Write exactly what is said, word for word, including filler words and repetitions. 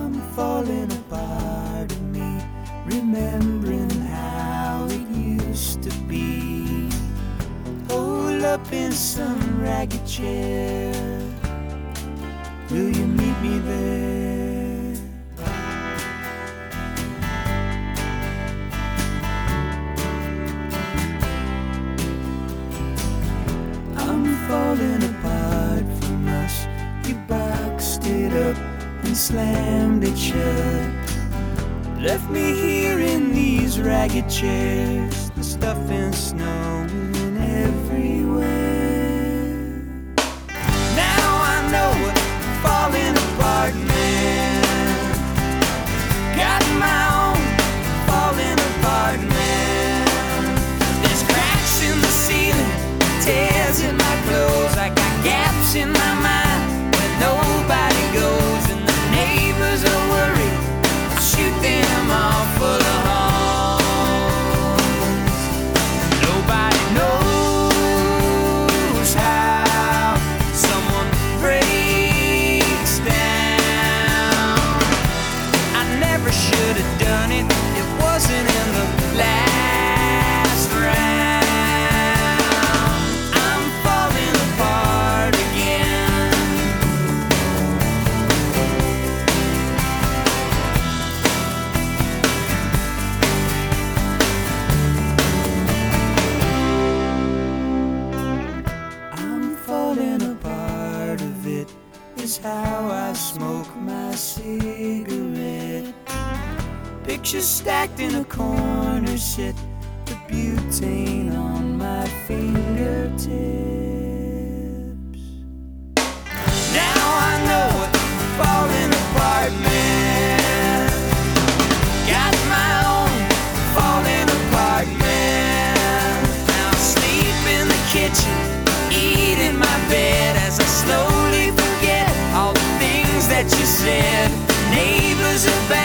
I'm falling apart of me, remembering how it used to be. Hold up in some ragged chair, will you meet me there? I'm falling apart from us, you boxed it up and slammed it shut. Left me here in these ragged chairs, the stuff and snowing everywhere. Now I know what falling apart meant. Got my own falling apart man. There's cracks in the ceiling, tears in my clothes. I got gaps in my mind where nobody goes, and the neighbors are worried. Shoot them all full of holes. Nobody knows how someone breaks down. I never should have done it, it wasn't in the last round. I'm falling apart again. I'm falling apart of it, is how I smoke my cigarette. Pictures stacked in a corner sit, the butane on my fingertips. Now I know what falling apart meant. Got my own falling apart man. Now I sleep in the kitchen, eat in my bed as I slowly forget all the things that you said. Neighbors are bad.